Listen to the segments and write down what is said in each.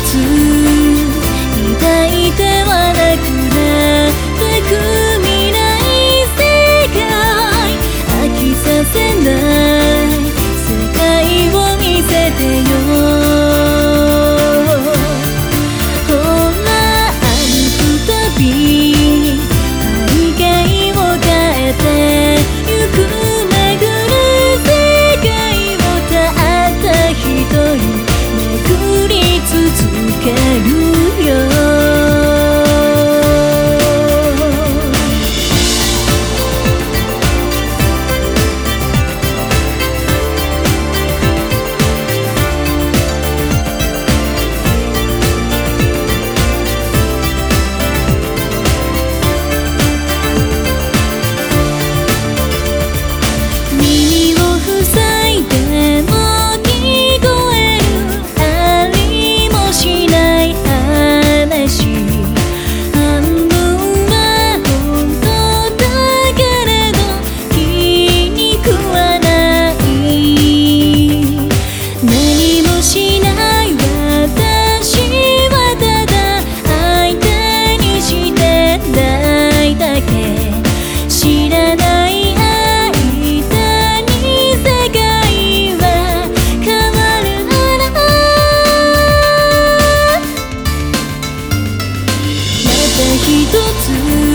つ抱いてはなくなってく未来世界飽きさせない世界を見せてよほら歩くたび背景を変えてゆく巡る世界をたった一人巡り続けるよ一つ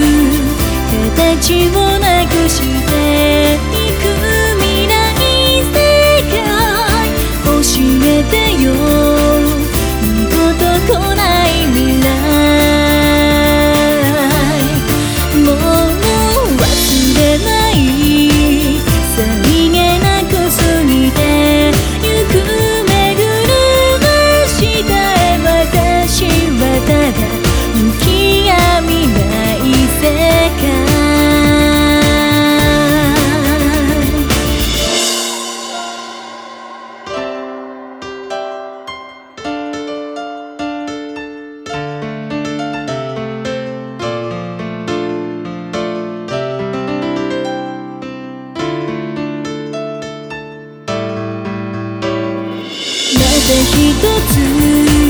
形をなくしていく未来世界教えてよ二度と来ない未来もう忘れないさりげなく過ぎてゆく巡る明日へ私はただ向き合う未来世界なぜ一つ